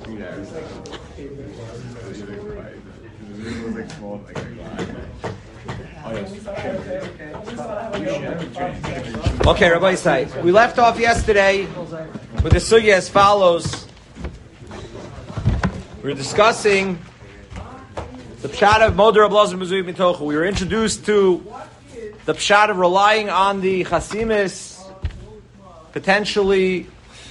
Okay, Rabbi Isai. We left off yesterday with the sugya as follows. We were discussing the pshat of Moder Ablazar Mezuyim Mitochu. We were introduced to the pshat of relying on the chasimis, potentially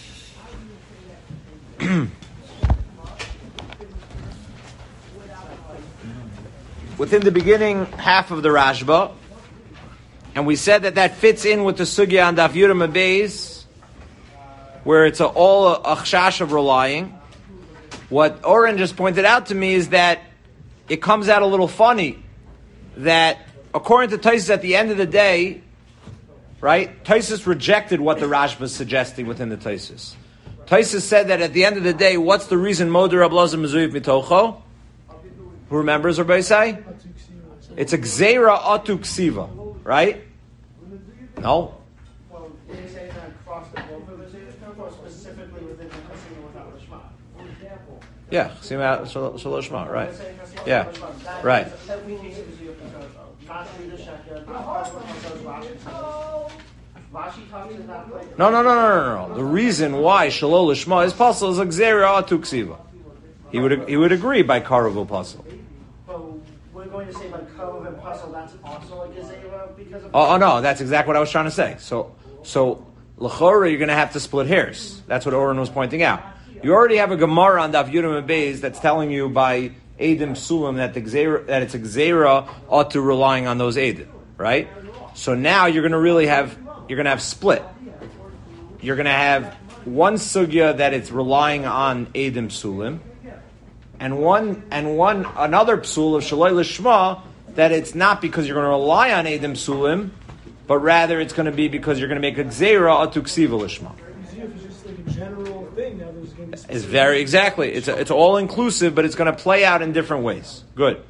within the beginning half of the Rashba, and we said that fits in with the sugya on Daf Yud Amud Beis, where it's all a chash of relying. What Oren just pointed out to me is that it comes out a little funny that according to Tosfos at the end of the day, right? Tosfos rejected what the Rashba is suggesting within the Tosfos. Tosfos said that at the end of the day, what's the reason Moder Ablazar Mezuyim Mitocho? Who remembers, Rabbi Isai? It's a Gzeira Atu Ksiva, right? No? Well, did you say that across the board for the Zayah, or specifically within the Chasima without Lishma? Yeah, Chasima Shalosh Shema, right? Yeah, right. No. The reason why Shalol Lishma is possible is a Gzeira Atu Ksiva. He would agree by Karav Pasul. But we're going to say by Karav and Pasul that's also like a Zayah because of. Oh no, that's exactly what I was trying to say. So L'chora, you're going to have to split hairs. That's what Oren was pointing out. You already have a Gemara on Daf Yud Amud Beis that's telling you by Eidim Sulam that it's a Gzeira ought to relying on those Eidim, right? So now you're going to have split. You're going to have one sugya that it's relying on Eidim Sulim, and another psul of Shaloi Lishma that it's not because you're going to rely on Eidim Sulim, but rather it's going to be because you're going to make a Gzeira Atu Ksiva Lishma. It's very exactly. It's all inclusive, but it's going to play out in different ways. Good.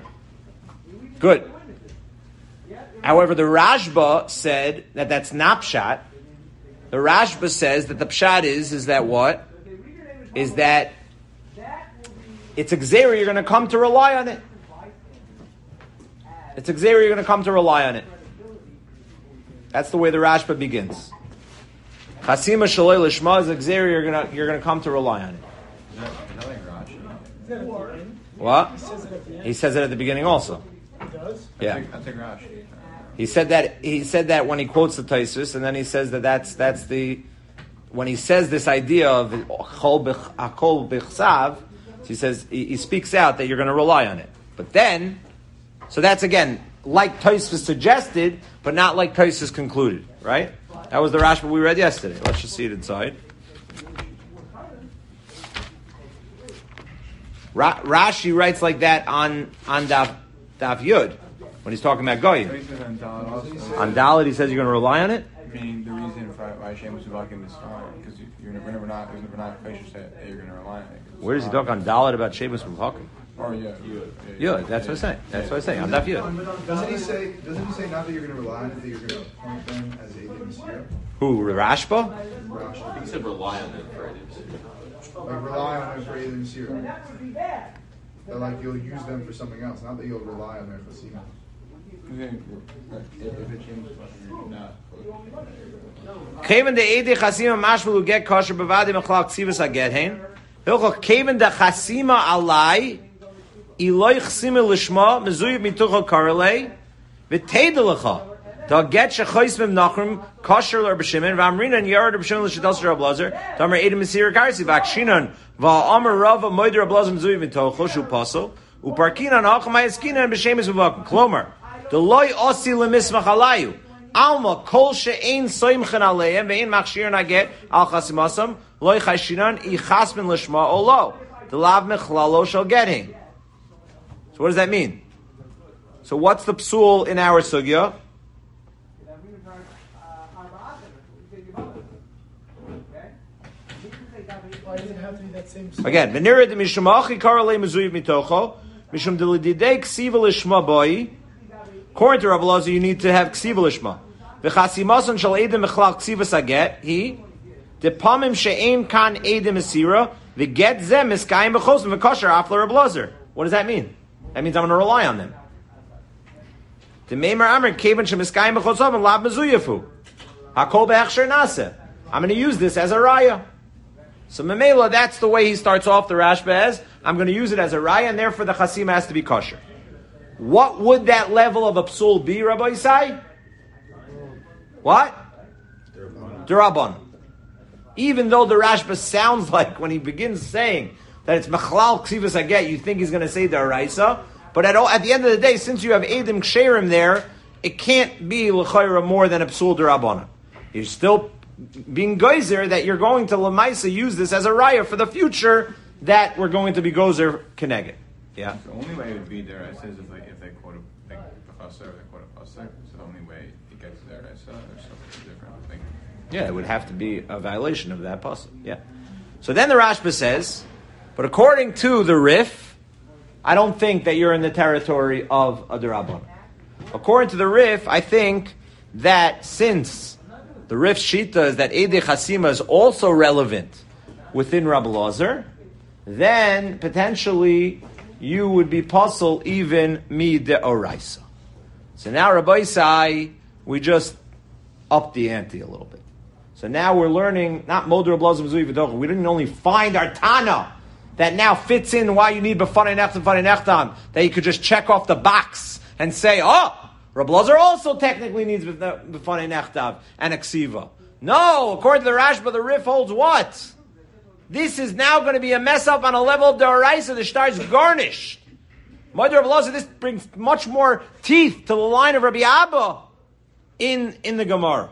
However, the Rashba said that that's not pshat. The Rashba says that the pshat is that what? Is that it's a gzeira you're going to come to rely on it. It's a gzeira you're going to come to rely on it. That's the way the Rashba begins. Chasima Shaloi Lishma is a gzeira you're going to come to rely on it. What? He says it at the beginning also. He does? Yeah. I think Rashi. He said that when he quotes the Tosfos, and then he says that's the when he says this idea of Akol Bechsav, he says he speaks out that you're going to rely on it. But then, so that's again like Tosfos suggested, but not like Tosfos concluded. Right? That was the Rashba we read yesterday. Let's just see it inside. Rashi writes like that on Daf Yud when he's talking about Goyim. On Dalit, he says you're going to rely on it. I mean, the reason for why Shemus Uvakim is fine because we're never not cautious that you're going to rely on it. Where does he talk on Dalit about Shemus Uvakim? Oh yeah. That's what I'm saying. That's what I'm saying. On Daf Yud. Doesn't he say not that you're going to rely on it, that you're going to appoint them as Eidim Sira? Who, Rashba? Rashi. He said rely on it for Eidim. Like rely on it for Eidim Sira. That like you'll use them for something else, not that you'll rely on their chasima. Kevin the Eidei Chasima Mashmalu get kosher bevadi mechlal ksivas aget hein. Hilchok Kevin the Chasima alai Eloi Chasima lishma mezuyib mitucha karelei v'teidelecha da get shechois mem nachrim kosher l'Reb Shimon v'amrina and yard Reb Shimon l'shedas Reb Lazar tamer Eidim Mesira karsi v'akshinan v'amar Rava moider Reb Lazar mezuyib mitocha shu paso uparkinan ha'achamay eskinan b'shemes uvakim klomer the loy osi lemismach alayu alma kol she'ein soimchen aleihem ve'ein machshir naget al chasimasam loy chashinan ichasmin lishma olo the lav mechlalo shall get him. So what does that mean? So what's the psul in our sugya? Why does it have to be that same? Again, v'nira de mishamachi karalei mezuyiv mitocho mishum delididei ksiva lishma boi. According to Rav Elazar, you need to have ksiva lishma. V'chasimason shal edim mechlal ksiva saget he depamim she'ein kan edim esira V'get zeh miskayim b'chosim v'kosher afla Reb Lozer. What does that mean? That means I'm going to rely on them. The Meimer Amr Kevan shemiskayim b'chosim and lab mezuyafu. Hakol be'achsher naseh. I'm going to use this as a raya. So Memela, that's the way he starts off the Rashba as, I'm going to use it as a raya, and therefore the chasima has to be kosher. What would that level of a psul be, Rabbi Yisai? What? D'Rabbanan. Even though the Rashba sounds like, when he begins saying that it's Mechlal Ksivas Haget, you think he's going to say D'Oraisa, but at the end of the day, since you have Edim Ksherim there, it can't be L'chayra more than a psul D'Rabbanan. You're still being geyser that you're going to Lamaisa use this as a raya for the future that we're going to be gozer keneged. Yeah. The only way it would be there, it says if they quote a pasuk, they quote a pasuk. So the only way it gets there, there's something different. I think. Yeah, it would have to be a violation of that pasuk. Yeah. So then the Rashba says, but according to the Rif, I don't think that you're in the territory of a D'Rabbanan. According to the Rif, I think that since the Rif Shita is that Eidei Chasima is also relevant within Rabbi Lozer, then potentially you would be puzzled even mi de oraisa. So now Rabbi Yisai, we just upped the ante a little bit. So now we're learning not Moder Rabbi Lozer Mezui V'docha. We didn't only find our Tana that now fits in why you need B'fanei Nechtam, B'fanei Nechtam, that you could just check off the box and say, oh, Rabbi Lozer also technically needs B'fanei Nechtav and a Ksiva. No, according to the Rashba, the Rif holds what? This is now going to be a mess up on a level of D'Oraisa. The shtar is garnished. Mother Rabbi Lozer, this brings much more teeth to the line of Rabbi Abba in the Gemara.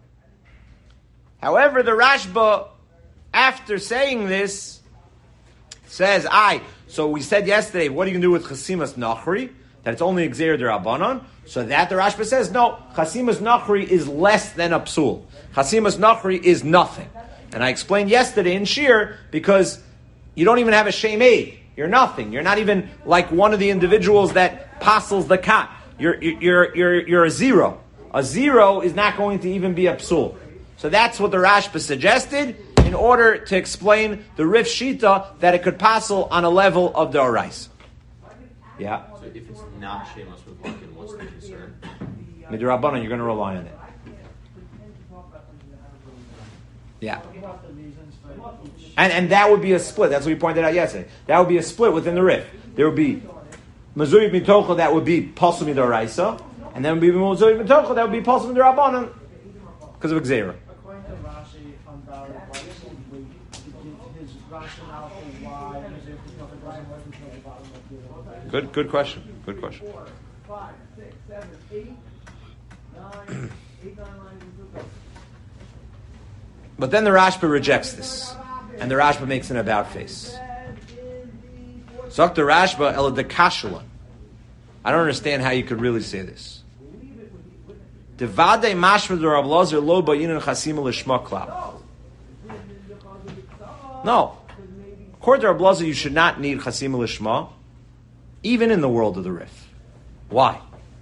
However, the Rashba, after saying this, says, so we said yesterday, what are you going to do with Chasimas Nachri? That it's only Gzeir D'Rabbanan. So that the Rashba says, no, Chasimas Nachri is less than a psul. Chasimas Nachri is nothing. And I explained yesterday in Shir, because you don't even have a Shem Eid. You're nothing. You're not even like one of the individuals that passels the kat. You're a zero. A zero is not going to even be a psul. So that's what the Rashba suggested in order to explain the Rif Shita that it could passel on a level of the Orais. Yeah? So if it's not Shemus Muflakin, what's the concern? Midrabanan, you're going to rely on it. Yeah. And that would be a split. That's what we pointed out yesterday. That would be a split within the Rif. There would be Mazuri Mitocha that would be Pasum Midoraisa, and then would be Mazuri Mitocha that would be Pasum Midorabanan because of Gzeira. According to Rashi on Bari, why doesn't we give his rationale for why Good question. Good question. 4, 5, 6, 7, 8, 9, 8, 9 lines. But then the Rashba rejects this, and the Rashba makes an about face. Zok the Rashba el dekashula. I don't understand how you could really say this. Devade mashva de Rav Lozer lo bayinan chasima lishma klal. No, according to Rav Lozer, you should not need chasima lishma, even in the world of the Rif. Why?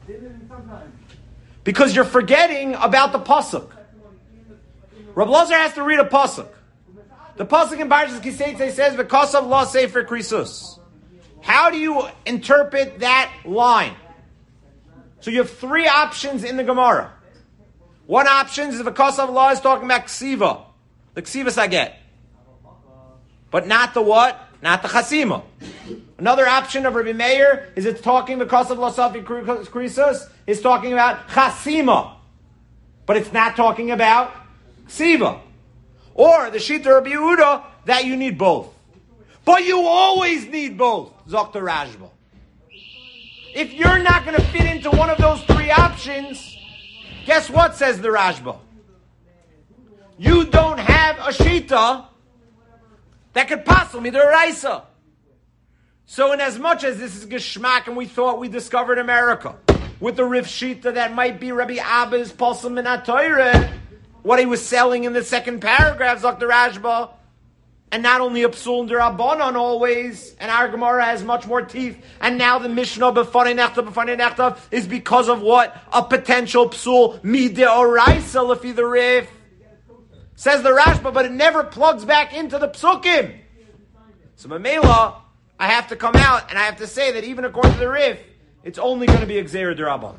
Because you're forgetting about the pasuk. Rav Lozer has to read a pasuk. The pasuk in Parshas Kiseitze says, "V'kasav la sefer krisus." How do you interpret that line? So you have three options in the Gemara. One option is v'kasav la is talking about ksiva, the ksiva saget, but not the what? Not the chasima. Another option of Rabbi Meir is it's talking v'kasav la sefer krisus is talking about chasima, but it's not talking about Ksiva. Or the Shita Rabbi Yehuda that you need both. But you always need both, Zok the Rashba. If you're not going to fit into one of those three options, guess what, says the Rashba? You don't have a Shita that could possibly be the Raisa. So in as much as this is Geshmak and we thought we discovered America with the Rif Shita that might be Rabbi Abba's Pasum and HaTorah, what he was selling in the second paragraph, Dr. Rashba, and not only a psul and Rabbanan always, and our Gemara has much more teeth, and now the Mishnah b'fanei nechtav is because of what? A potential psul mideoraisa lefi the Rif. Says the Rashba, but it never plugs back into the psukim. So Mamela, I have to come out and I have to say that even according to the Rif, it's only going to be a Gzeira D'Rabbanan.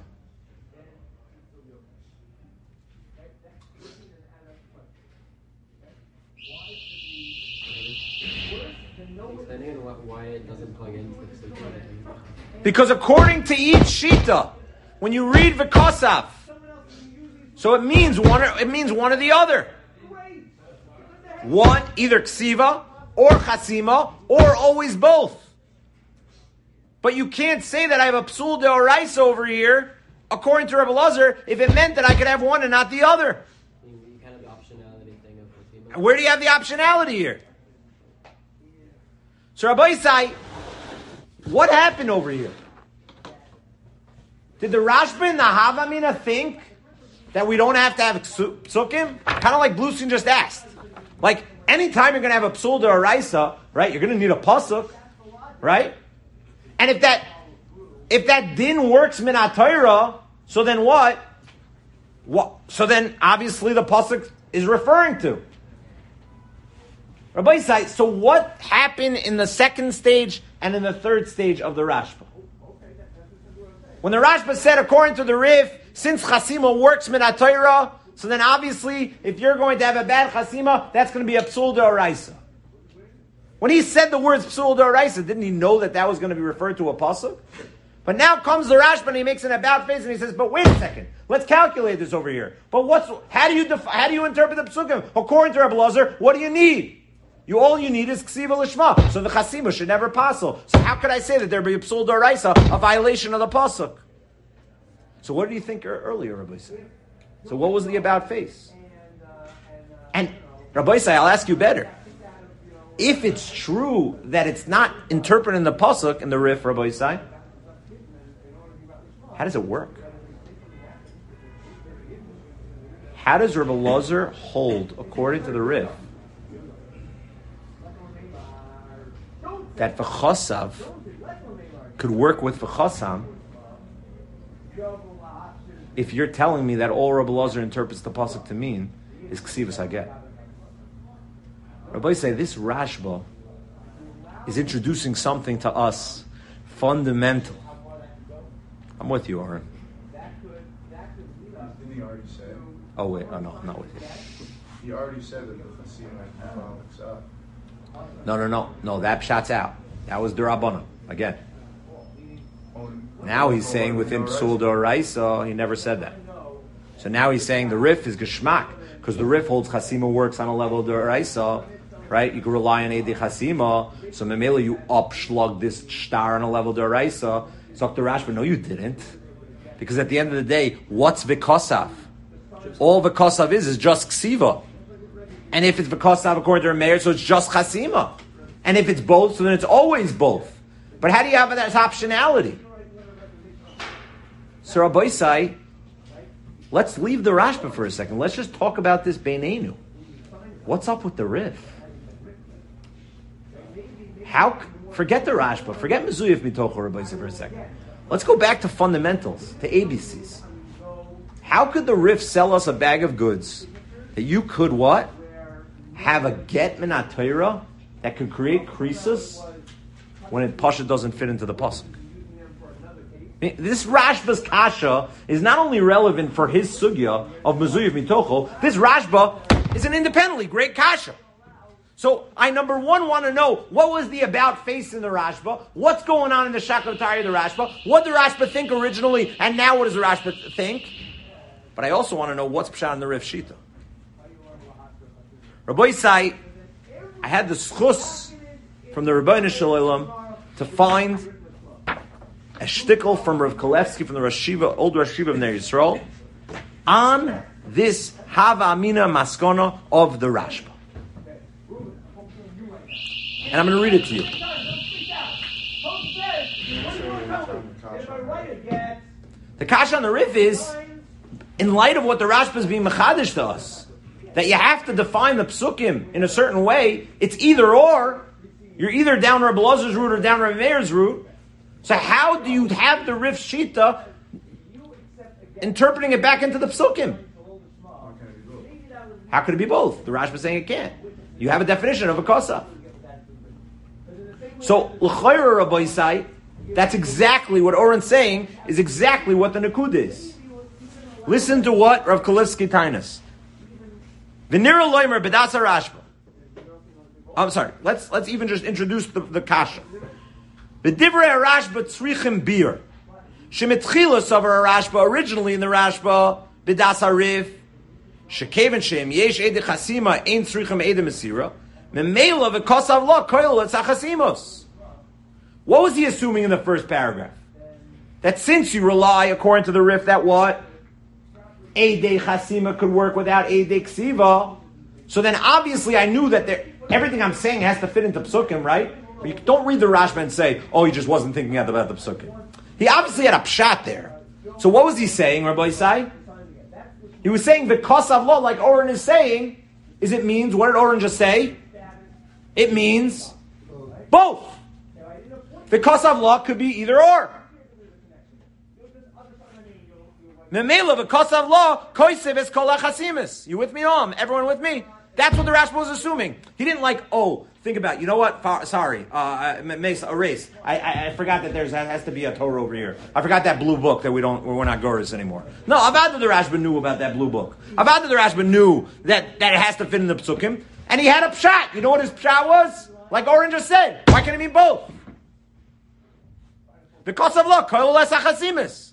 Why it doesn't plug into the Because according to each Shita, when you read V'Kosav, so it means one or the other. One, either Ksiva or Chasima, or always both. But you can't say that I have a Psul Deoraisa over here, according to Rebbe Lazar, if it meant that I could have one and not the other. You kind of the optionality thing of Chasima. Where do you have the optionality here? So Rabbi Yisai, what happened over here? Did the Rashba and the Havamina think that we don't have to have psukim? Kind of like Bluestein just asked. Like, anytime you're going to have a psul d'oraisa, right, you're going to need a pasuk, right? And if that din works min ha-Torah, so then what? So then, obviously, the pasuk is referring to. Rabbi Yisai, so what happened in the second stage and in the third stage of the Rashba? When the Rashba said, according to the Rif, since Chasima works min ha-Torah, so then obviously, if you're going to have a bad Chasima, that's going to be a Psul D'Oraisa. When he said the words Psul D'Oraisa, didn't he know that that was going to be referred to a pasuk? But now comes the Rashba and he makes an about face and he says, but wait a second, let's calculate this over here. But how do you interpret the Psukim? According to Rebbe Lazar, what do you need? All you need is Ksiva Lishma. So the Chasima should never passel. So how could I say that there be a Psul D'Oraisa, a violation of the pasuk? So what did you think earlier, Rabbi Yisai? So what was the about face? And Rabbi Yisai, I'll ask you better. If it's true that it's not interpreted in the pasuk in the Rif, Rabbi Yisai, how does it work? How does Rabbi Lazar hold, according to the Rif, that v'chosav could work with v'chosam if you're telling me that all Rabbi Lazar interprets the pasuk to mean is ksivas haget? Rabbi say this Rashba is introducing something to us fundamental. I'm with you, Aaron. Didn't he already say? Oh wait, no, I'm not with you. He already said that the Chasima had Alex up. No, that pshat's out. That was D'Rabbanan, again. Now he's saying within Psul D'Oraisa, he never said that. So now he's saying the Rif is Geshmak, because the Rif holds Chasima works on a level of D'Oraisa, right? You can rely on Edi Chasima, so Memela you upshlug this star on a level of D'Oraisa. So Dr. Rashba, no you didn't. Because at the end of the day, what's V'Kosav? All V'Kosav is just Ksiva. And if it's V'Kosav according to Meir, so it's just Chasima. And if it's both, so then it's always both. But how do you have that optionality? So Rabbi Yisai, let's leave the Rashba for a second. Let's just talk about this Beinenu. What's up with the Rif? Forget the Rashba, forget Mezuyif Mitocho, Rabbi Yisai, for a second. Let's go back to fundamentals, to ABCs. How could the Rif sell us a bag of goods that you could what? Have a get min ha-Torah that could create krisus when it pasha doesn't fit into the pasuk. This Rashba's kasha is not only relevant for his sugya of Mezuyif Mitocho, this Rashba is an independently great kasha. So I, number one, want to know what was the about face in the Rashba, what's going on in the Shakotari of the Rashba, what did the Rashba think originally, and now what does the Rashba think? But I also want to know what's pshat in the Rif Shita. Rabbi Yisai, I had the schus from the Rebbeinu Shalom to find a shtickle from Rav Kalevsky from the old Rosh Yeshiva of Ner Yisrael on this Hava Amina Maskona of the Rashba. And I'm going to read it to you. The kasha on the Rif is, in light of what the Rashba is being mechadish to us, that you have to define the psukim in a certain way, it's either or. You're either down Rabbi Lazar's route or down Rabbi Meir's route. So how do you have the Rif Shita interpreting it back into the psukim? How could it be both? The Rashba is saying it can't. You have a definition of a kosa. So, l'chayra Rabbi Yisai, that's exactly what Oren's saying, is exactly what the Nakud is. Listen to what Rav Kalevsky Tainas. V'nira loimer b'das Rashba. I'm sorry, let's even just introduce the kasha. V'divrei Rashba tzrichim bir. Shemitchila savar Rashba, originally in the Rashba, b'das Arif. Shekeven shem yesh edi chasima ein tzrichim edi mesira. Memela v'kosav lo koil etzachasimos. What was he assuming in the first paragraph? That since you rely, according to the Rif, that what? Eidei Chasima could work without Eidei Ksiva. So then obviously I knew that everything I'm saying has to fit into Psukim, right? But you don't read the Rashba and say, oh, he just wasn't thinking about the Psukim. He obviously had a pshat there. So what was he saying, Rabbi Yisai? He was saying, because of law, like Oren is saying, it means, what did Oren just say? It means both. Because of law could be either or. Memela, because of law, koisev es kol achasimis. You with me, everyone with me? That's what the Rashba was assuming. He didn't think about, you know what? Sorry, erase. I forgot that there has to be a Torah over here. I forgot that blue book that we're not Goras anymore. No, Avad the Rashba knew about that blue book. Avad the Rashba knew that it has to fit in the Psukim, and he had a pshat. You know what his pshat was? Like Oren just said. Why can't it mean both? Because of law, koil es achasimis.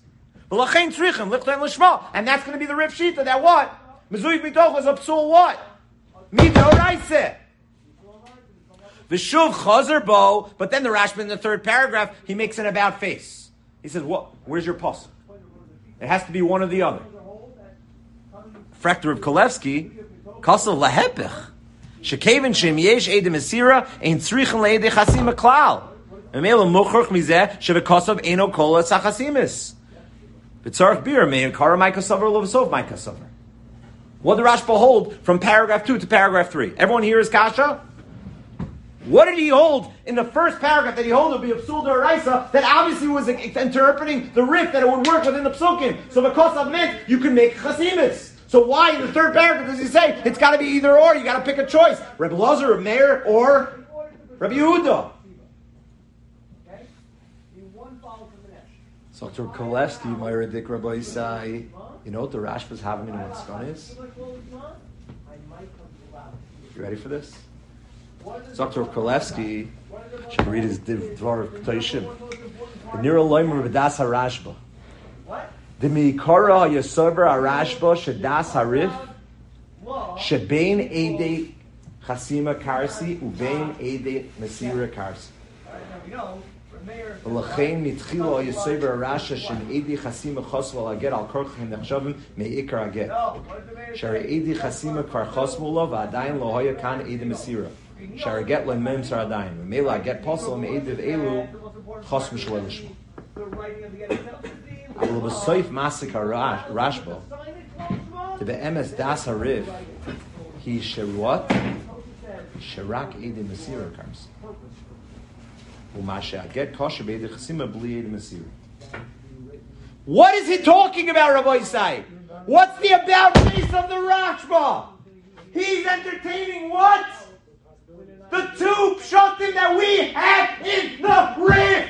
And that's going to be the Rif Shita that what? Mezuyik mitoch is a psul what? Midoraise. The Shuv chazer bo, but then the Rashba in the third paragraph, he makes an about face. He says, what? Where's your pasuk? It has to be one or the other. Frekter of Kalevsky, Kasel lahepech. Shekevin shem yesh edim esira, ein tzrichen le'edei chasima klal. Emele muchach mizeh, shevekosov eno kol etzachasimis. B'tzarech bir meir kara my kasavar lovasov my kasavar. What did Rashba hold from paragraph 2 to paragraph 3? Everyone here is kasha? What did he hold in the first paragraph that he hold would be a psul d'oraisa that obviously was interpreting the Rif that it would work within the psukim. So because of meant you can make chasimis. So why in the third paragraph does he say it's got to be either or? You got to pick a choice. Rabbi Lazar, Meir, or Rabbi Yehuda. So to Kolesti, Meir Dik Rabbi Yisai, you know what the Rashba's having in one stone is? You ready for this? Dr. Kolevsky should read his Dvar of Ktoishim. The Nira Loimer V'das HaRashba. The Mikara Yasover HaRashba Shadas HaRif Shebein Eidei Chasima Karsi Ubein Eidei Mesira Karsi. V'lachein mitchilo Yasover HaRasha Shem Eidei Chasima Chosval Aget Al Korchim Nechshavim Me'ikar Aget Shari Eidei Chasima Kvar Chosvula V'adayin Lo Hoya Kan Eidei Mesira Shari Get Lo Mem Saradayin V'mela Get Posel Me'ediv Elu Chos Mishlo Lishma Avol B'soif Masik HaRashba To Be'emes Das HaRiv He Sheruat Sherak Eidei Mesira Kars U'mashe Aget Kosher Be'eidei Chasima B'li Eidei Mesira. What is he talking about, Rabbi Yisai? What's the about face of the Rashba? He's entertaining what? The two pshatim that we have in the Rif.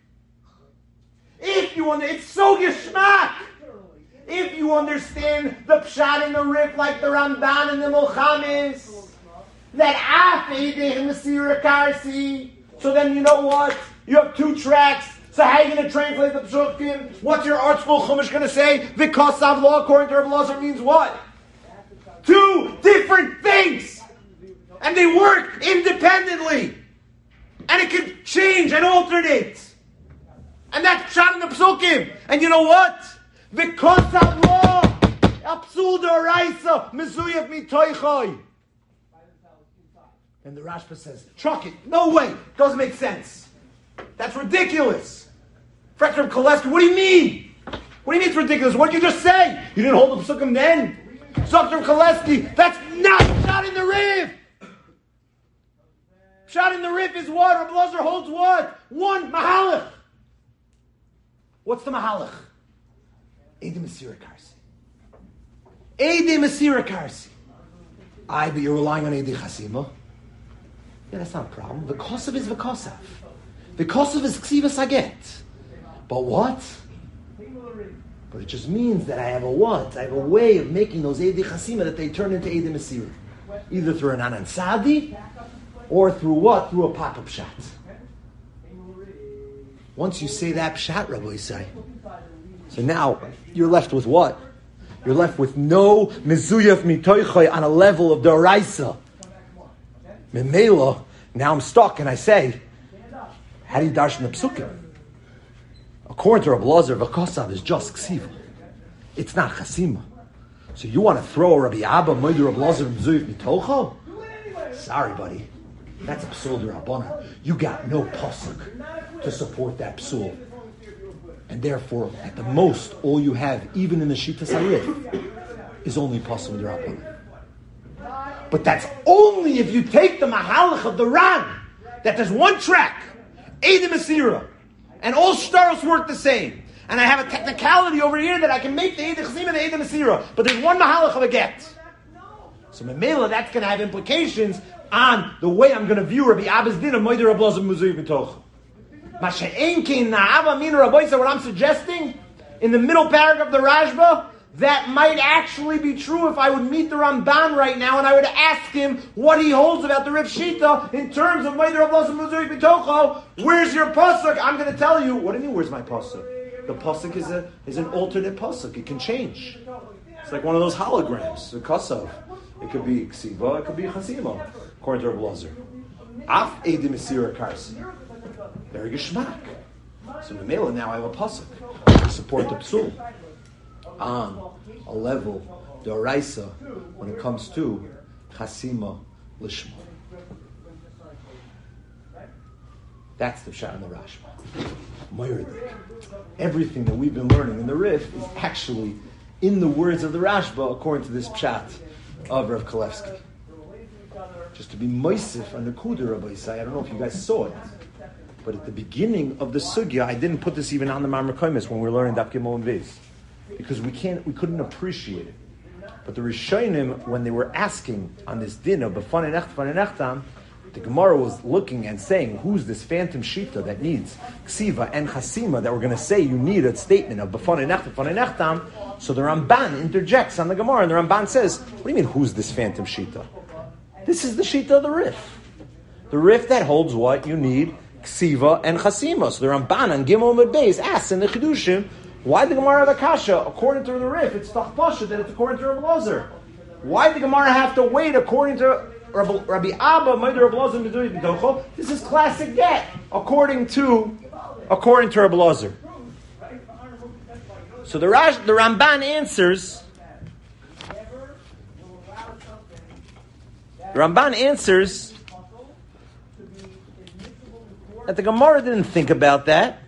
If you it's so geschmack. If you understand the pshat in the Rif like the Ramban and the Mulchamis, that af eidei Mesira Karsi. So then you know what? You have two tracks. So how are you going to translate the psukim? What's your art school chumash going to say? Because of law, according to Rabbi Lazar, means what? Two different things. And they work independently. And it can change and alternate. And that's pshat in the psukim. And you know what? Because of law, absul d'oraisa, mezuyah mitoichoi. And the Rashba says, truck it. No way. Doesn't make sense. That's ridiculous. Frekter Kolevsky, what do you mean? What do you mean it's ridiculous? What did you just say? You didn't hold the psukim then? Dr. Kolevsky, that's not pshat in the Rif. Pshat in the Rif is what? Rabbi Lazar holds what? One mahalach. What's the mahalach? Eidei Mesira Karsi. Eidei Mesira Karsi. But you're relying on Eidei Chasima. Yeah, that's not a problem. V'kosav is v'kosav. Because of his ksivas haget. But what? But it just means that I have a what? I have a way of making those Eidei Chasima that they turn into Eidei Mesira. Either through an Anan Sadi, or through what? Through a pop-up shot. Once you say that pshat, Rabbi Yisai, so now you're left with what? You're left with no mezuyaf mitoichoy on a level of Doraisa. Memela, now I'm stuck and I say, how do you darshan the psukim? According to Rabbi Lazar, V'kosav is just ksiva. It's not chasima. So you want to throw Rabbi Abba, Moed Rabbi Lazar, mezuyaf mitocho? Sorry, buddy. That's a psul d'Rabbanan. You got no pasuk to support that psul. And therefore, at the most, all you have, even in the Shitas HaRif, is only pasuk d'Rabbanan. But that's only if you take the mahalach of the Ran, that there's one track, Eidei Mesira, and all shtaros work the same. And I have a technicality over here that I can make the Eidei Chasima the Eidei Mesira, but there's one mahalach of a get. So Memela, that's going to have implications on the way I'm going to view Rabbi Abba's din of Moed Rabbi Lazar Muzuyv B'toch. Masha'en kein na'ava min Rabbi, so what I'm suggesting, in the middle paragraph of the Rashba, that might actually be true if I would meet the Ramban right now and I would ask him what he holds about the Rif Shita in terms of Moed Rabbi Lazar Muzuyv B'toch. Where's your pasuk? I'm going to tell you. What do you mean, where's my pasuk? The pasuk is an alternate pasuk. It can change. It's like one of those holograms, the Kasav. It could be Ksiva, it could be Chasima, according to Rabbi Lazar. Af Eidei Mesira Karsi. Very geschmack. So Memela, now I have a pasuk to support the psul on a level d'oraisa when it comes to Chasima Lishma. That's the pshat in the Rashba. Moiridik. Everything that we've been learning in the Rif is actually in the words of the Rashba according to this pshat of Rav Kalevsky. Just to be moisif on the Kuder Rabbi Yisai, I don't know if you guys saw it, but at the beginning of the sugya, I didn't put this even on the Mamre Koimis when we were learning Daf Gimel and Beis, because we couldn't appreciate it. But the Rishonim, when they were asking on this din of B'fan and Echtam, the Gemara was looking and saying, who's this phantom shita that needs ksiva and chasima that we're going to say you need a statement of B'fan and Echtam? So the Ramban interjects on the Gemara, and the Ramban says, what do you mean, who's this phantom shita? This is the shita of the Rif. The Rif that holds what? You need ksiva and chasima. So the Ramban on Gimel Amud Beis asks in the Chidushim, why the Gemara of Akasha? According to the Rif, it's Tach Pasha that it's according to Rabbi Lazar. Why the Gemara have to wait according to Rabbi Abba, Moed Rabbi Lazar Muzuyv B'toch? This is classic get, according to Rabbi Lazar. So the Ramban answers. The Ramban answers that the Gemara didn't think about that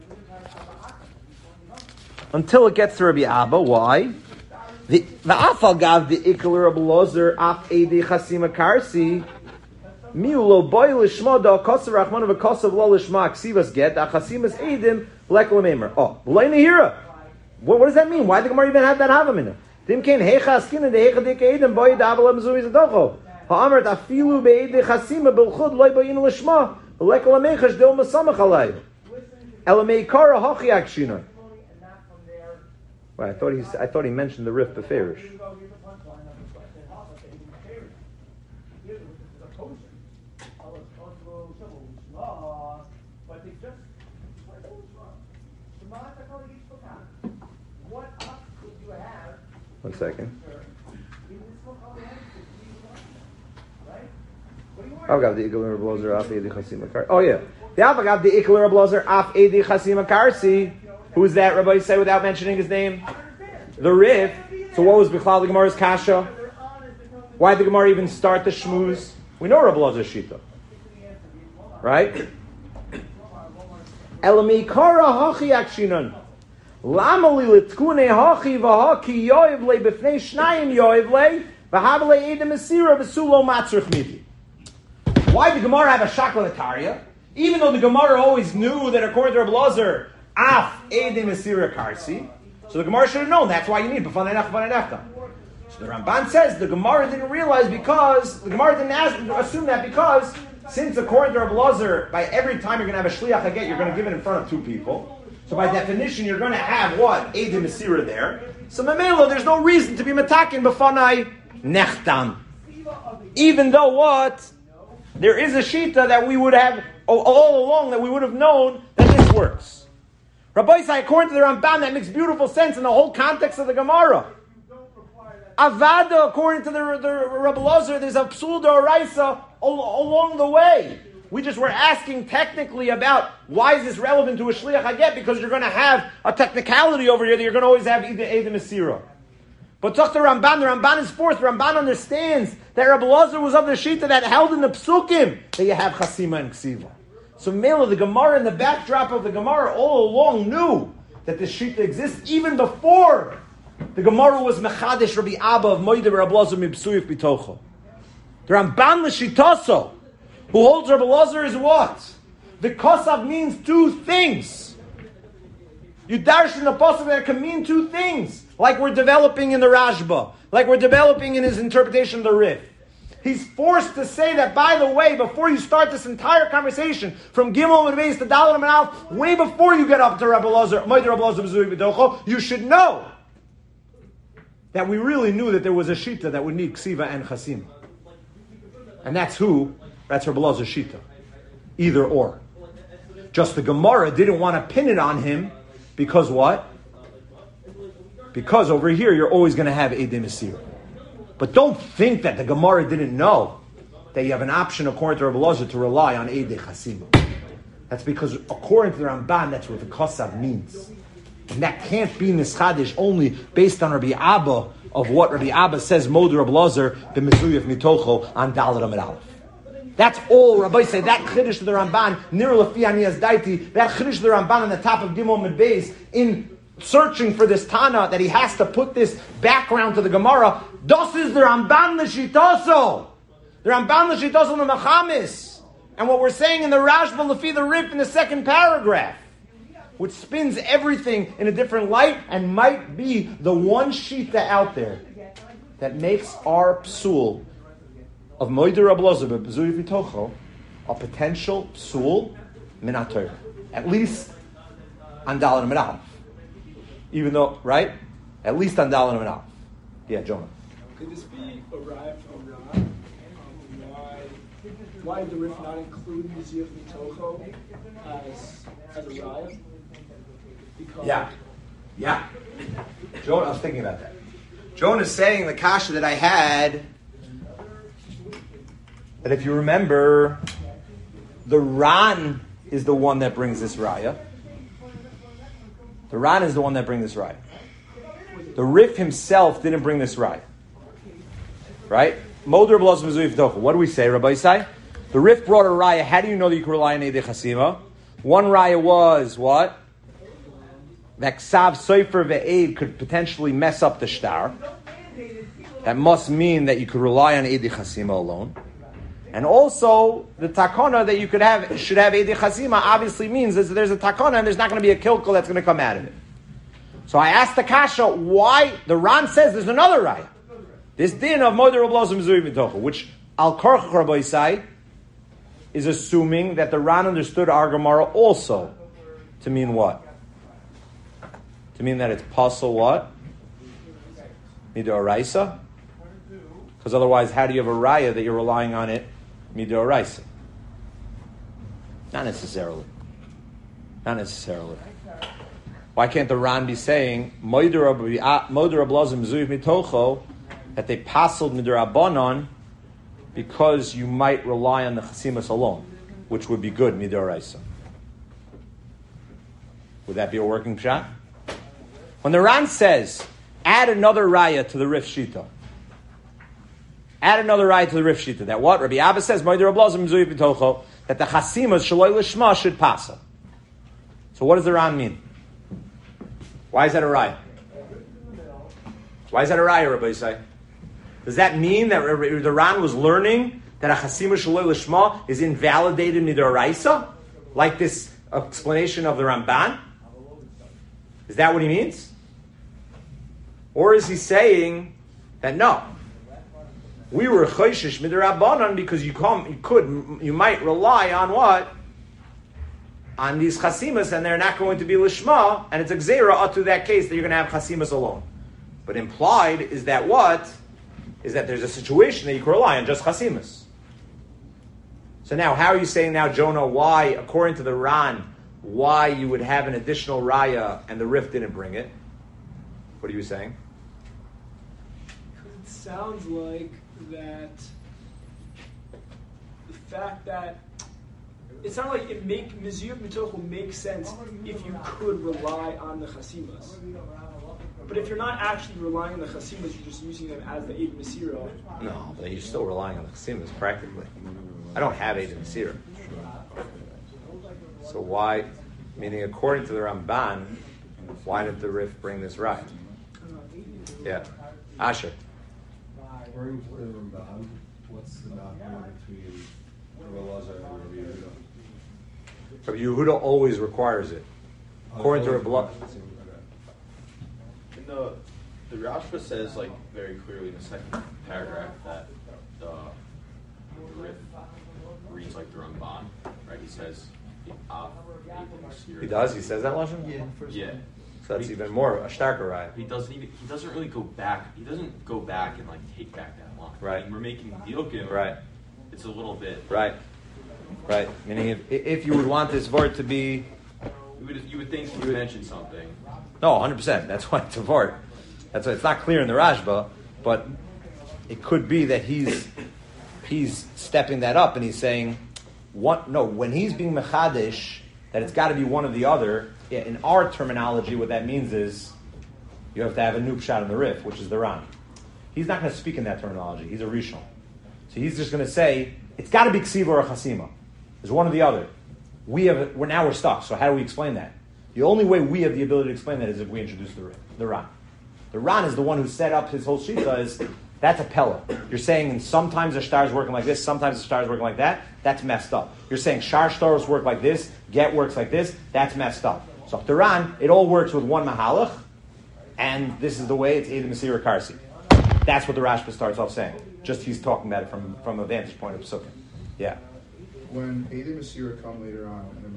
until it gets to Rabbi Abba. Why? The Afal gav the Ikal Rabbi Lazar af Eidei Chasima Karsi miulo boy lishma da kasav rachmanu v'kasav lo lishma ksivas get da chasimas eidim lekel meimer. Oh, l'ay nehira. What does that mean? Why did the Gemara even have that havamina? Dim kein hecha askina de hecha dik eidim boy davel amzui zadocho. Ha'amert afilu be'eidei chasima belchud loy boyin lishma lekel meichash dil masamach alay. Elamei kara hachi akshinah. Well, I thought he mentioned the Rif Beferish. One second. I've got the Ikal Rabbi Lazar af Eidei Chasima Karsi. Oh yeah, I've got the Ikal Rabbi Lazar af Eidei Chasima Karsi. Who's that, Rabbi say, without mentioning his name? The Rif. So what was Bichlal the Gemara's kasha? Why did the Gemara even start the shmuz? We know Rabbi Lazar's shita. Right? Elami kara hachi akshinan. Lama li litkune hachi v'haki yoiv le b'fnei shnayim yoiv le v'hav le edem esira v'sulo matzrich midi. Why did the Gemara have a shaklalataria? Even though the Gemara always knew that according to Rabbi Lazar, af edem esira karsi. So the Gemara should have known. That's why you need b'fan enach. So the Ramban says the Gemara didn't realize because the Gemara didn't assume that because Since according to Rabbi Lazar, by every time you're going to have a shliach haget, you're going to give it in front of two people. So by definition, you're going to have what? Eidim Mesira there. So Mamela, there's no reason to be matakin b'fanai nechtam. Even though what? There is a shita that we would have, all along, that we would have known that this works. Rabbi Yisai, according to the Ramban, that makes beautiful sense in the whole context of the Gemara. Avada, according to the Rabbi Lazar, there's a psul d'oraisa along the way. We just were asking technically about why is this relevant to a shliach haget, because you're going to have a technicality over here that you're going to always have either Eidim Mesira. But talk to the Ramban is fourth. The Ramban understands that Rabbi Lazar was of the shita that held in the psukim that you have chasima and ksiva. So Mela, the Gemara in the backdrop of the Gemara all along knew that the shita exists even before the Gemara was mechadish Rabbi Abba of Moide Rabbi Lazar mibsuyif bitocho. The Ramban l'shitaso, who holds Rabbi Lazar is what? The kosav means two things. You darsh in the pasuk that can mean two things. Like we're developing in the Rashba, like we're developing in his interpretation of the Rif. He's forced to say that, by the way, before you start this entire conversation, from Gimel and Beis to Dalet and Aleph, way before you get up to Rabbi Lazar, Moed Rabbi Lazar B'Zui B'Docho, you should know that we really knew that there was a Shita that would need Ksiva and Chasim. And that's who? That's Rabbi Lazar's Shita. Either or. Just the Gemara didn't want to pin it on him, because what? Because over here, you're always going to have Eidim Mesira. But don't think that the Gemara didn't know that you have an option, according to Rabbi Lazar, to rely on Eidei Chasima. That's because, according to the Ramban, that's what the Kosav means. And that can't be Nischadish only based on Rabbi Abba, of what Rabbi Abba says, Moed Rabbi Lazar, b'Mezuyef Mitocho, on Dalet Amud Aleph. That's all Rabbi say. That Chiddush to the Ramban, Nir Lefi Aniyas Daiti, that Chiddush to the Ramban on the top of Gimel Mid Beis, in searching for this Tana, that he has to put this background to the Gemara. Das is the Ramban l'shitaso. The Ramban l'shitaso the Mechamis. And what we're saying in the Rashba Lefi the Rif in the second paragraph, which spins everything in a different light and might be the one shita out there that makes our psul of Moed Rabbi Lazar b'Zui B'Tocho a potential psul min HaTorah. At least on Dalet Amud Aleph. Even though, right? At least on Dalet Amud Aleph. Yeah, Jonah. Could this be a raya from Ra? Why did the Rif not include Mizuyef Mitocho as a raya? Because Yeah. Jonah, I was thinking about that. Jonah is saying the kasha that I had, that if you remember, the Ran is the one that brings this raya. The Ran is the one that brings this raya. The Rif himself didn't bring this raya. Right? Moed Rabbi Lazar B'Zui B'Tocho. What do we say, Rabbi Yisai? The Rif brought a raya. How do you know that you can rely on Eidei Chasima? One raya was what? That Ksav Sofer Ve'ed could potentially mess up the shtar. That must mean that you could rely on Eidei Chasima alone. And also, the takana that you should have Eidei Chasima obviously means that there's a takana and there's not going to be a kilkel that's going to come out of it. So I asked the kasha why the Ran says there's another raya. This din of Moed Rabbi Lazar B'Zui B'Tocho, which Al Korach Rabbi Yisai is assuming that the Ran understood our Gemara also to mean what? To mean that it's pasul what? Midoraisa? Because otherwise, how do you have a raya that you're relying on it? Midoraisa. Not necessarily. Why can't the Ran be saying Moed Rabbi Lazar B'Zui B'Tocho that they pasuled midorabanan because you might rely on the chasimas alone, which would be good midoraisa? Would that be a working pshat? When the Ran says add another raya to the Rif Shita, that what? Rabbi Abba says, that the chasimas shaloi lishma should pasel. So what does the Ran mean? Why is that a raya? Rabbi Yisai? Does that mean that the Ran was learning that a chasima shaloi lishma is invalidated midoraisa? Like this explanation of the Ramban? Is that what he means? Or is he saying that no? We were choishish midrabanan because you might rely on what? On these chasimas, and they're not going to be lishma, and it's a gzeira to that case that you're going to have chasimas alone. But implied is that what? Is that there's a situation that you can rely on just chasimas. So now, how are you saying now, Jonah, why, according to the Ran, why you would have an additional raya and the Rif didn't bring it? What are you saying? It sounds like that the fact that it sounds like Mizuyah Mitoch will make sense if you could rely on the chasimas. But if you're not actually relying on the chasimas, you're just using them as the Eid Masira. No, but you're still relying on the chasimas practically. I don't have Eid Masira. So why, meaning according to the Ramban, why did the Rif bring this right? Yeah. Asher. According to the Ramban, what's the knock between Rabbi Elazar and Rabbi Yehuda? Rabbi Yehuda always requires it. According to Rabbi The Rashba says like very clearly in the second paragraph that the Rif reads like the Ramban, right? He says He does? He says that, Lashon? Yeah. So that's even more a starker raya. He doesn't really go back. He doesn't go back and like take back that line. Right. I mean, we're making Diokim. Right. It's a little bit. Right. Right. Meaning if you would want this vort to be... You would think you mentioned something. No, 100%. That's why it's a vort. That's why it's not clear in the Rashba, but it could be that he's stepping that up and he's saying, when he's being mechadish, that it's got to be one or the other. Yeah, in our terminology, what that means is you have to have a new pshat in the Rif, which is the Ran. He's not going to speak in that terminology. He's a Rishon. So he's just going to say, it's got to be Ksiva or Chasima. There's one or the other. We're stuck. So how do we explain that? The only way we have the ability to explain that is if we introduce the Ran. The Ran is the one who set up his whole shita is, that's a pella. You're saying and sometimes the star is working like this, sometimes the star is working like that. That's messed up. You're saying shar stars work like this, get works like this. That's messed up. So the Ran, it all works with one mahalach, and this is the way it's Eid Masira Karsi. That's what the Rashba starts off saying. Just he's talking about it from a vantage point of Sukkah. Yeah. When Eid Masira come later on, and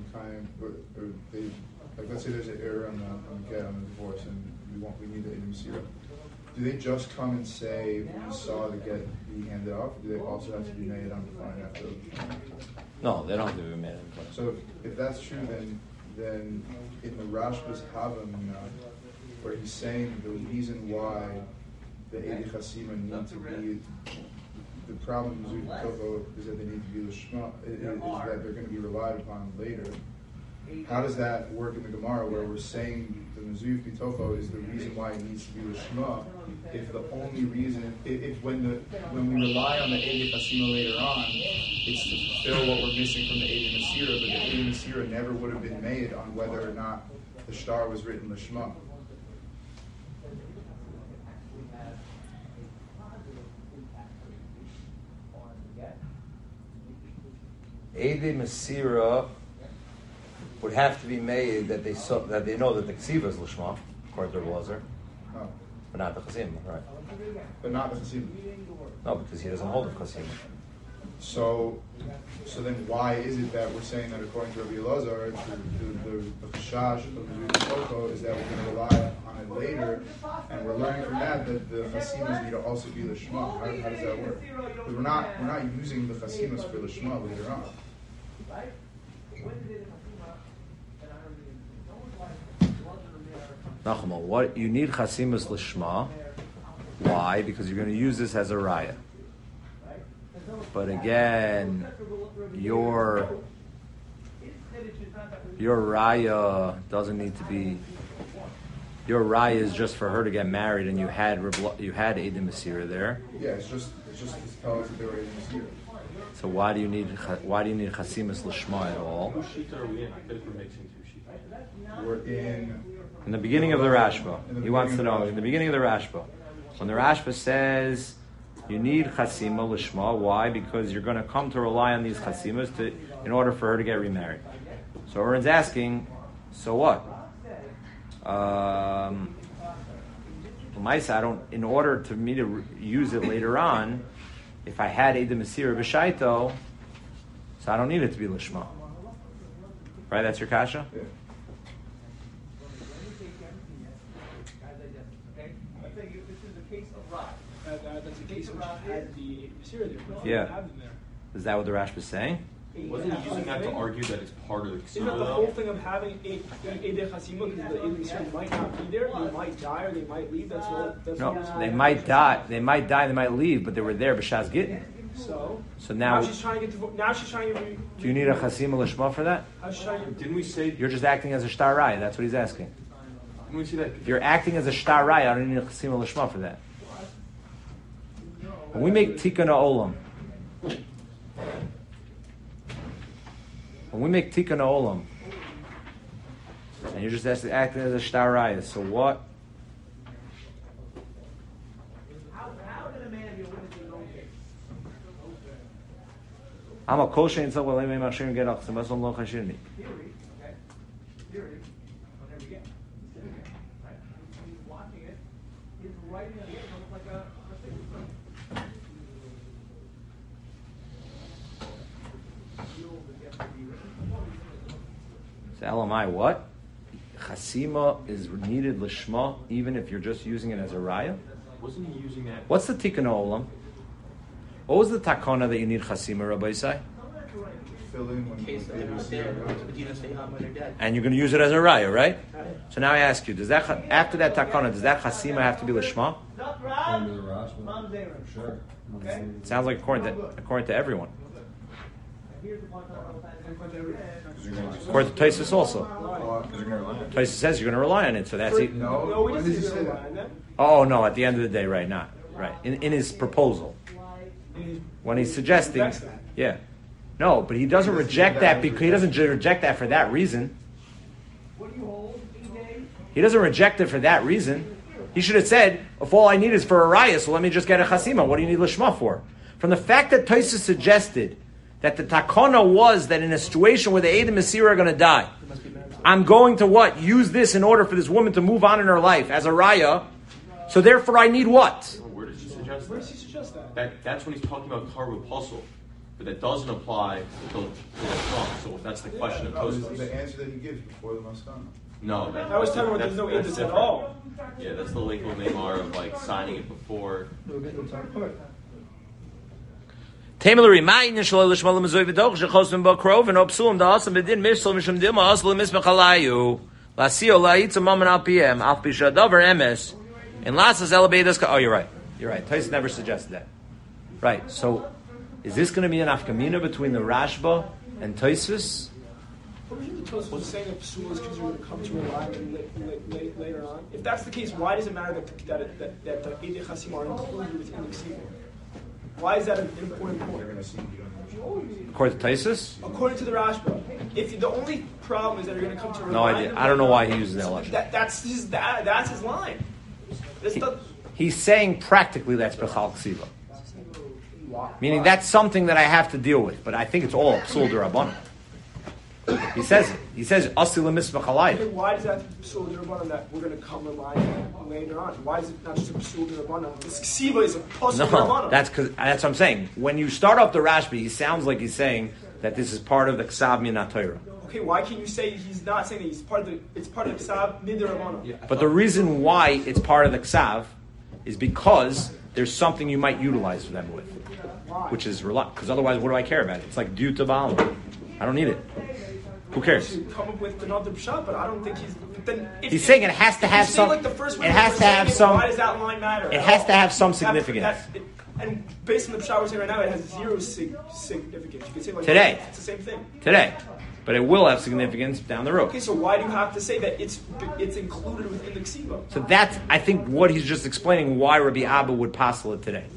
they, like let's say there's an error on the get on the divorce, and we need the Eid Masira. Do they just come and say we saw the get be handed off, or do they also have to be made on the front after? No, they don't have to be made on the front. So if that's true, then in the Rashba's Havamina, where he's saying the reason why the Eid Chasima need to be, the problem with Zuh is that they need to be Lishma, is that they're going to be relied upon later. How does that work in the Gemara where we're saying the Mezuyif B'Tocho is the reason why it needs to be Lishma, if the only reason, if when we rely on the Eid Chasima later on, it's to fulfill what we're missing from the Eid Masira, but the Eid Masira never would have been made on whether or not the star was written Lishma. Eid Masira would have to be made that they know that the Ksiva is Lishma, according to Rabbi Elazar. Oh. But not the Chasim, right? But not the Chasima. No, because he doesn't hold of Chasim. So then why is it that we're saying that according to Rabbi Elazar, the Chashash of the Zuh is that we're going to rely on it later, and we're learning from that the Chasimas need to also be the Shema. How does that work? Because we're not using the Chasimas for the Shema later on. Nachma, what you need Chasimas Lishma. Why? Because you're going to use this as a raya. But again, your raya doesn't need to be. Your raya is just for her to get married, and you had Eid Masira there. Yeah, it's just to tell us that they were Eid Masira. So why do you need Chasimas Lishma at all? Whose sheet are we in? Because we're mixing two sheets. We're in the beginning of the Rashba. He wants to know in the beginning of the Rashba. When the Rashba says you need Chasima Lishma, why? Because you're going to come to rely on these Chasimas in order for her to get remarried. So Aaron's asking, so what? In order to me to use it later on, if I had Edim Mesira B'Shaito, so I don't need it to be Lishma. Right, that's your kasha? Yeah. That's the case which had the Assyria there. But Yeah. you have them there. Is that what the Rashba is saying? Wasn't he using that to argue that it's part of the Isn't Ksubah that the whole though? thing of having Eidei Chasima, because the Eidei Assyria might not be there, they might die or they might leave, that's all. That's No, all. they might die, they might leave, but they were there B'Shas Gittin. So now she's trying to get to, now she's trying to do you need a Chasima Lishma for that? how's she trying to Didn't we say? You're just acting as a Shtar Raya, that's what he's asking. Didn't we see that? If you're acting as a Shtar Raya, I don't need a Chasima Lishma for that. When we make Tikkun Olam, and you're just acting as a Shtar Raya, so what? I'm a kosher in Tzavah Leimei Machshir Get Ach Tzavah Lo Chashirni. So LMI, what? Chasima is needed lishma even if you're just using it as a raya? Wasn't he using that? What's the tikkun olam? What was the takona that you need chasima, Rabbi Isai? Fill in when Case when of they there, receive it. Medina Seham when they're dead. And you're going to use it as a raya, right? So now I ask you, does that after that takona, does that chasima have to be lishma? According to the Rashba? Sure. It sounds like according to everyone. According to Taisus also. Because you're going to rely on it. Taisus says you're going to rely on it, so that's it. No, we when didn't did he say say that. that? That- Oh no! At the end of the day, right? Not right. In his proposal, when he's suggesting, Rejects that. yeah, no, but he doesn't reject that because he doesn't reject that for that reason. He doesn't reject it for that reason. He should have said, "If all I need is for a raya, so let me just get a chasima. What do you need lishma for?" From the fact that Tosfos suggested that the takana was that in a situation where the Eidei Mesira are going to die, I'm going to what? Use this in order for this woman to move on in her life as a raya. So therefore, I need what? Where does he suggest Where that? does he suggest that? That's when he's talking about Karbu Puzzle. But that doesn't apply to the Trump. So if that's the question of No, this is Tosfos. the answer that he gives before the Maskana. No, I was talking about there's no that's Eidus at different. all. Yeah, that's the Lake Neymar of like signing it before. Tamelary ma'in shlo lishma lemezoy v'doch shechosim b'krov and obsulum da'asam b'din mishlo mishum dilma aslo mismechalayu lasio la'itza maman al pm al pishadavar emes and lasas elebedas. Oh, you're right. You're right. Tosfos never suggested that. Right. So, is this going to be an afkamina between the Rashba and Tosfos? But the Tosfos was saying that Psul is because you're going to come to rely on it later on. If that's the case, why does it matter that the Eidei Chasim are included within the Ksibah? Why is that an important point? According to Tosfos? According to the Rashba, if the only problem is that you're going to come to rely No on idea. them I don't know later why on, he uses that lashon. That's his line. That's the, He's saying practically that's Bechal Ksiva. Meaning that's something that I have to deal with, but I think it's all Psul D'Rabbanan. He says it. He says Asi L'Misbech Alayim. why does that Psul D'Rabbanan that we're going to come rely on later on? Why is it not just a Psul D'Rabbanan? This Ksiva is a Psul No, D'Rabbanan. that's what I'm saying. When you start off the Rashba, he sounds like he's saying that this is part of the Ksav Min Torah. Okay, why can you say he's not saying that it's part of the Ksav Midrabbanan? But the reason why it's part of the Ksav is because there's something you might utilize them with, which is because otherwise, what do I care about? It's like Duta Ba'alam. I don't need it. Who cares? To come up with another pshat, but I don't think he's. But then He's saying it has to if have you say some. Like the first It way has we're to have saying some. Why does that line matter? It has to have some significance. And based on the pshat we're saying right now, it has zero significance. You could say like Today. it's the same thing. Today, but it will have significance down the road. Okay, so why do you have to say that it's included within the ksiva? So that's, I think, what he's just explaining why Rabbi Abba would passel it today.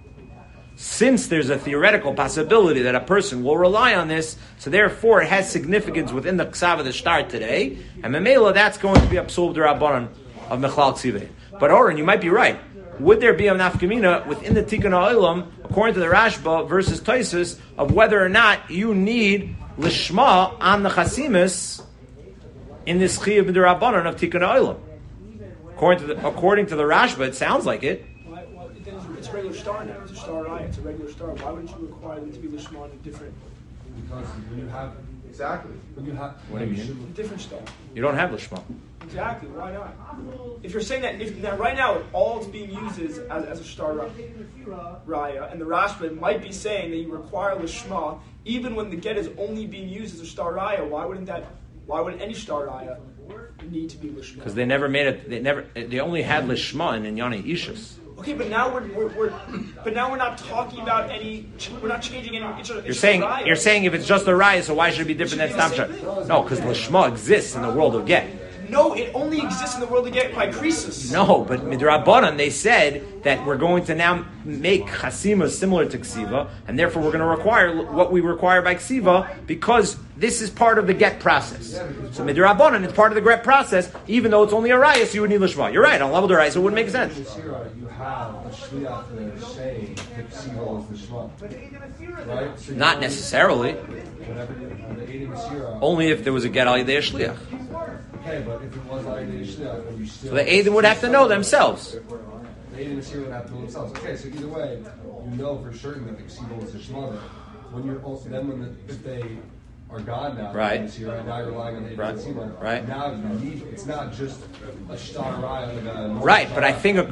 Since there's a theoretical possibility that a person will rely on this, so therefore it has significance within the Ksav of the Shtar today, and Memela, that's going to be a Psul D'Rabbanan of Mechlal Ksivei. But Oren, you might be right. Would there be a nafkamina within the Tikkun HaOlam, according to the Rashba versus Tosfos, of whether or not you need Lishma on the Chasimis in this Chiyuv D'Rabbanan of Tikkun HaOlam? According to the Rashba, it sounds like it. It's regular star now. It's a star star raya, it's a regular star. Why wouldn't you require them to be lishma in a different, Because when you have, Exactly. when you have, What do you mean? a different star? You don't have lishma. Exactly. Why not? If you're saying that right now all it's being used is as a star raya, and the Rashba might be saying that you require lishma even when the get is only being used as a star raya. Why would any star raya need to be lishma? Because they never made it. They only had lishma in Inyani Ishus. Okay, but now we're not talking about any. We're not changing any. You're saying if it's just a raya, so why should it be different than It should be the stamshot? same thing. No, because lishma exists in the world of get. No, it only exists in the world to get by krisus. No, but midrabanan they said that we're going to now make chasima similar to ksiva, and therefore we're going to require what we require by ksiva because this is part of the get process. So midrabanan is part of the get process, even though it's only a raya, so you would need lishma. You're right, on level of raya, so it wouldn't make sense. you have a shliach there saying that Ksiva is the shema. Right? So Not necessarily. Whenever the Eidim Masira. Only if there was a get al yedei shliach. Okay, but if it was al yedei shliach, then you still. So the Eidim would have to know themselves. The Eidim Masira would have to know themselves. Okay, so either way, you know for certain that the Ksiva is the shema. When you're also, then if they are gone now, Right. Masira, now you're relying on the Eidim Masira. Right. Now you need. It's not just a star raya. Right, but I think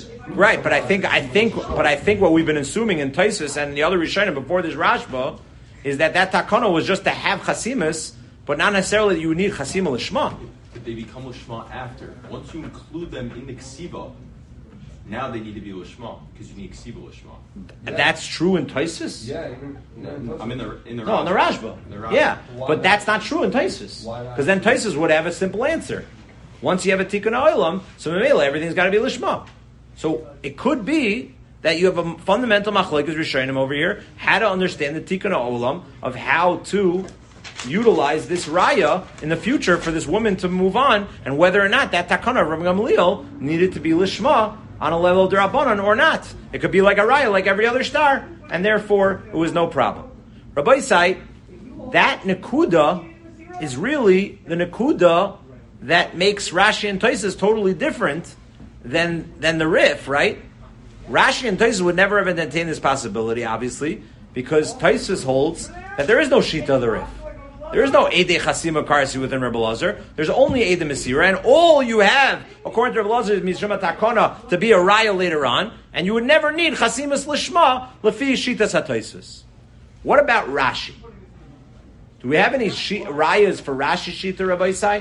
what we've been assuming in Taisus and the other Rishonim before this Rashba is that takana was just to have chasimas, but not necessarily that you would need chasima lishma. But they become lishma after. Once you include them in the ksiva, now they need to be lishma because you need ksiva lishma. And that's true in Taisus? Yeah, I'm in the No, in the Rashba. Yeah, but that's not true in Taisus. Because then Taisus would have a simple answer. Once you have a tikkun ha'olam, so memela everything's got to be lishma. So it could be that you have a fundamental machlekes rishonim over here, how to understand the tikkun ha'olam of how to utilize this raya in the future for this woman to move on, and whether or not that takana of Rabbi Gamliel needed to be lishma on a level of D'Rabbanan or not. It could be like a raya, like every other star, and therefore it was no problem. Rabbi Isai, that nekuda is really the nekuda that makes Rashi and Tosfos totally different than the Rif, right? Rashi and Tosfos would never have entertained this possibility, obviously, because Tosfos holds that there is no shita of the Rif. There is no Eidei Chasima Karsi within Rebbe Lazar. There's only Eidei Mesira, and all you have, according to Rebbe Lazar, is Mishma Takona to be a raya later on, and you would never need Chasimas Lishma Lefi Shitas HaTosfos. What about Rashi? Do we have any rayas for Rashi Shita, Rabbi Isai?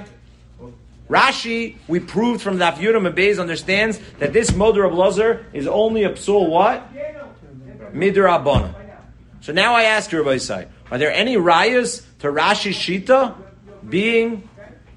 Rashi, we proved from the Daf Yudam and Beis understands that this Moder Rebbe Lazar is only a psul what? Midrabanan. So now I ask you, Rabbi Isai, are there any rayas to Rashi Shita being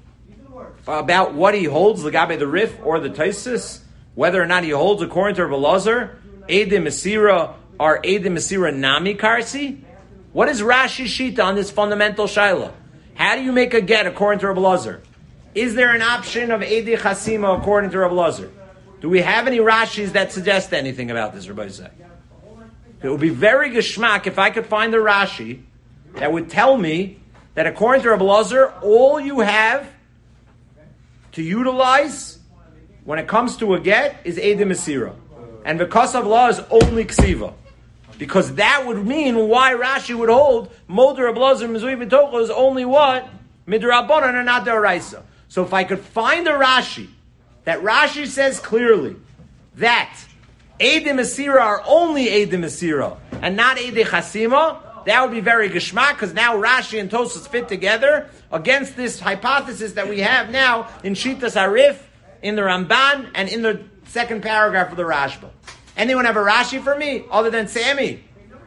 about what he holds, Lagabe the Rif or the Tosfos, whether or not he holds according to Rebbe Lazar, Eidei Mesira or Eidei Mesira Nami Karsi? What is Rashi Shita on this fundamental shaila? How do you make a get according to Rebbe Lazar? Is there an option of Eidei Chasima according to Rebbe Lazar? Do we have any Rashis that suggest anything about this, Rabbi Isai? It would be very geschmack if I could find a Rashi that would tell me that according to Rebbe Lazar, all you have to utilize when it comes to a get is Eidei Mesira. And because of law is only Ksiva. Because that would mean why Rashi would hold Moder Rebbe Lazar Mezui B'tocho is only what? Midrabanan and not D'Oraisa. So if I could find a Rashi, that Rashi says clearly that Eidei Mesira are only Eidei Mesira and not Eidei Chasima, that would be very geschmack, because now Rashi and Tosfos fit together against this hypothesis that we have now in Shitas Arif, in the Ramban, and in the second paragraph of the Rashba. Anyone have a Rashi for me other than Sammy?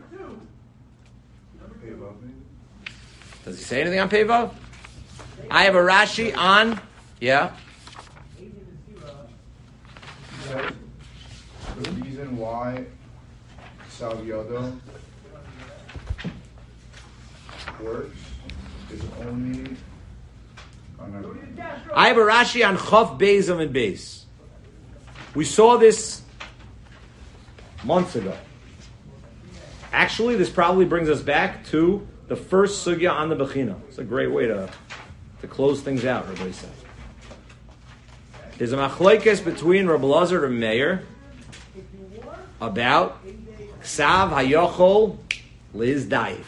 Does he say anything on Pevav? I have a Rashi on, yeah. The reason why Salviodo works is only on I have a Rashi on Chof Beis and Beis. We saw this months ago. Actually, this probably brings us back to the first sugya on the Bechina. It's a great way to close things out, Rabbi said. There's a machlokes between Rabbi Lazar and Meir about Ksav hayochol liz daif.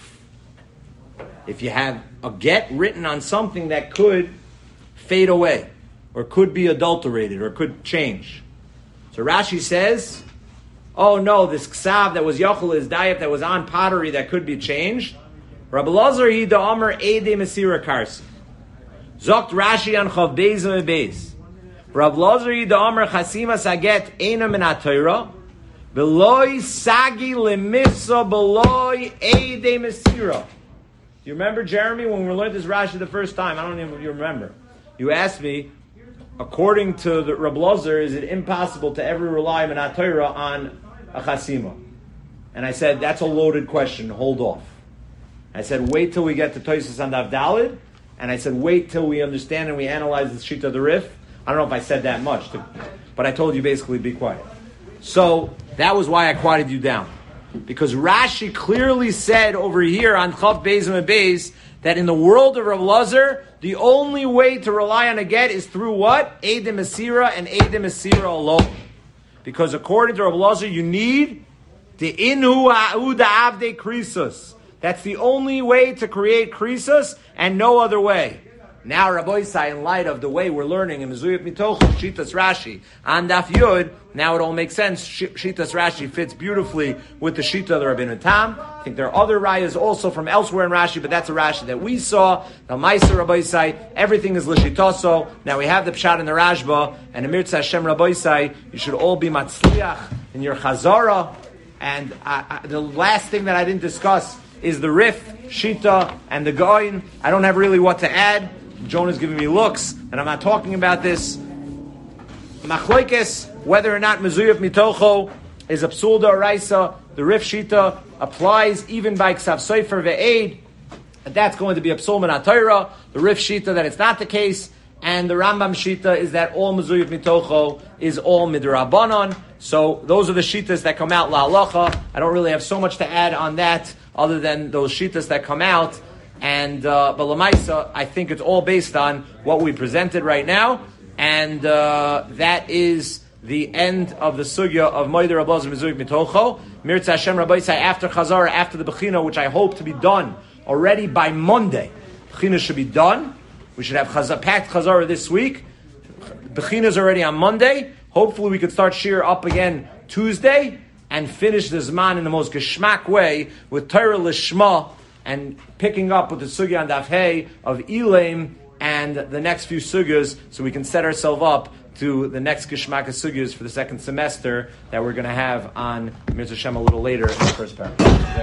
If you have a get written on something that could fade away, or could be adulterated, or could change. So Rashi says, oh no, this ksav that was yochel liz daif, that was on pottery that could be changed. Rabbi Lazar hi da Amar Ede Mesira Karsi. Zokt Rashi on Chav Beis Beis. Rabbi Lazar hi da Amar Chasima Saget Eina Min HaTorah. Beloy Sagi Lemissa Beloy Ede Mesira. Do you remember, Jeremy, when we learned this Rashi the first time? I don't even know if you remember. You asked me, according to the Rabbi Lazar, is it impossible to ever rely Min HaTorah on a Chasima? And I said, that's a loaded question. Hold off. I said, wait till we get to Tosfos on Daf Daled, and I said, wait till we understand and we analyze the sheet of the Rif. I don't know if I said that much, but I told you basically be quiet. So that was why I quieted you down, because Rashi clearly said over here on Chav Beis and Beis that in the world of Rav Lazar, the only way to rely on a get is through what? Eidem Mesira and Eidem Mesira alone, because according to Rav Lazar, you need the Inu Ha'uda Avde Krisus. That's the only way to create krisus, and no other way. Now, Rabbi Isai, in light of the way we're learning in Mezuyot Mitocho, Shitas Rashi, on Daf Yud, now it all makes sense. Shitas Rashi fits beautifully with the Shita of the Rabbeinu Tam. I think there are other rayas also from elsewhere in Rashi, but that's a Rashi that we saw. The Ma'aser Rabbi Isai, everything is L'shitoso. Now we have the Pshat in the Rashba, and Amir Hashem Rabbi Isai, you should all be Matzliach in your Chazara. And the last thing that I didn't discuss is the Rif, Shita, and the Goin. I don't have really what to add. Jonah's giving me looks, and I'm not talking about this. Machlokes, whether or not Mezuyot Mitocho is a Psul D'Oraisa, the Rif Shita applies even by Ksav Sofer Ve'ed. That's going to be a Psul Min HaTorah. The Rif Shita, that it's not the case. And the Rambam Shita is that all Mezuyot Mitocho is all Midrabanan. So those are the Shitas that come out La'alacha. I don't really have so much to add on that, other than those Shitas that come out. And but Lamaisa, I think it's all based on what we presented right now. And that is the end of the sugya of Moeder Rabbi Lazar Mezuyot Mitocho. Mirza Hashem Rabbi Isai, after Chazara, after the Bechina, which I hope to be done already by Monday. Bechina should be done. We should have packed Chazara this week. Bechina is already on Monday. Hopefully we could start Shir up again Tuesday and finish the Zman in the most geschmack way with Torah Lishma and picking up with the sugya on Daf Hey of Elaim and the next few sugyas, so we can set ourselves up to the next geschmack of sugyas for the second semester that we're going to have on Mirza Hashem a little later in the first paragraph.